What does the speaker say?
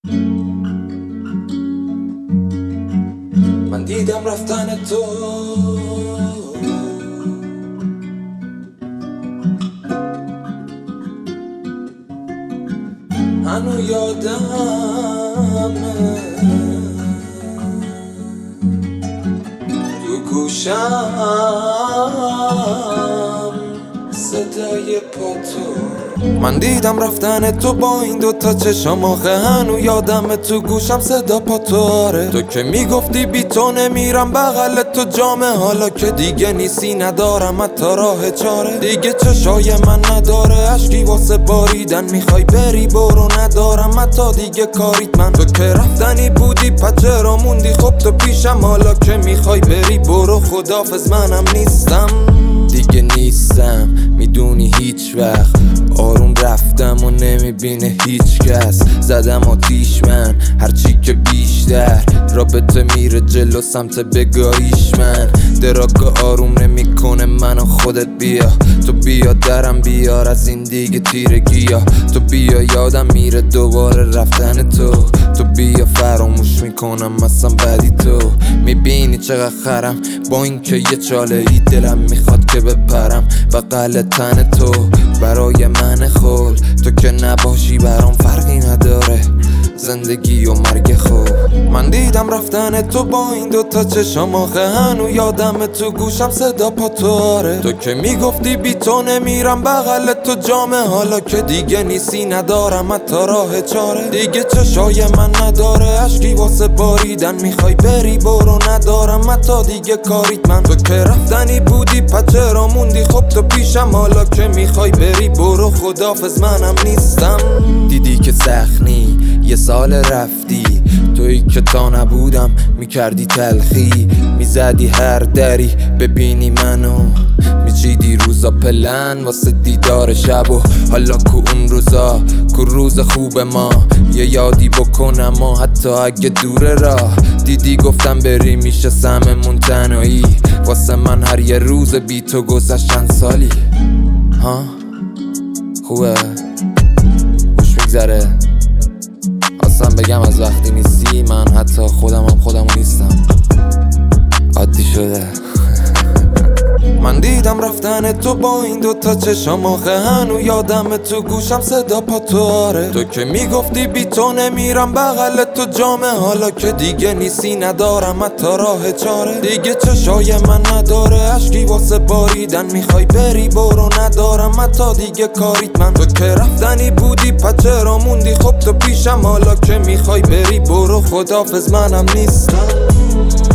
من دیدم رفتن تو، هنو یادمه تو گوشم صدای پاتو. من دیدم رفتن تو با این دوتا چشم آخه هنو یادم تو گوشم صدا پاتو. آره تو که میگفتی بی تو نمیرم بغل تو جامه، حالا که دیگه نیستی ندارم حتی راه چاره. دیگه چشای من نداره عشقی واسه باریدن، میخوای بری برو ندارم حتی دیگه کاریت. من تو که رفتنی بودی پچرا موندی، خب تو پیشم حالا که میخوای بری برو خدافظ منم نیستم دیگه نیستم. میدونی هیچ وقت آروم رفتم و نمیبینه هیچ کس. زدم آتیش من هرچی که بیشتر رابطه میره جلو سمت بگاهیش. من دراگا آروم نمیکنه منو خودت بیا. تو بیا درم بیار از این دیگه تیرگیا. تو بیا یادم میره دوباره رفتن تو. تو بیا فراموش میکنم اصلا بدی تو. میبینی چقدر خرم با این که یه چاله ای دلم میخواد که بپرم بغل تن تو. برای من خول تو که نباشی برام فرقی نداره زندگی و مرگ خوب. من دیدم رفتن تو با این دوتا چشم آخه هنو یادم تو گوشم صدا پاتو. آره تو که میگفتی بی تو نمیرم بغل تو جامه، حالا که دیگه نیستی ندارم حتی راه چاره. دیگه چشای من نداره عشقی واسه باریدن، میخوای بری برو ندارم حتی دیگه کاریت. من تو که رفتنی بودی پچرا موندی، خب تو پیشم حالا که میخوای بری برو خدافظ منم نیستم. دیدی که سخنی یه سال رفتی، تویی که تا نبودم میکردی تلخی. میزدی هر دری ببینی منو، میچیدی روزا پلن واسه دیدار شب. و حالا کو اون روزا کو روز خوب ما، یه یادی بکنم و حتی اگه دوره راه. دیدی گفتم بری میشه سممون تنهایی، واسه من هر یه روز بی تو گذشت چند سالی. ها خوبه خوش میگذره اصلا بگم از وقتی نیستی من حتی خودمو نیستم. عادی شده. من دیدم رفتن تو با این دوتا چشم آخه هنو یادم تو گوشم صدا پاتو. آره تو که میگفتی بی تو نمیرم بغل تو جامه، حالا که دیگه نیستی ندارم حتی راه چاره. دیگه چشای من نداره عشقی واسه باریدن، میخوای بری برو ندارم حتی دیگه کاریت. من تو که رفتنی بودی پچرا موندی، خب تو پیشم حالا که میخوای بری برو خدافظ منم نیستم.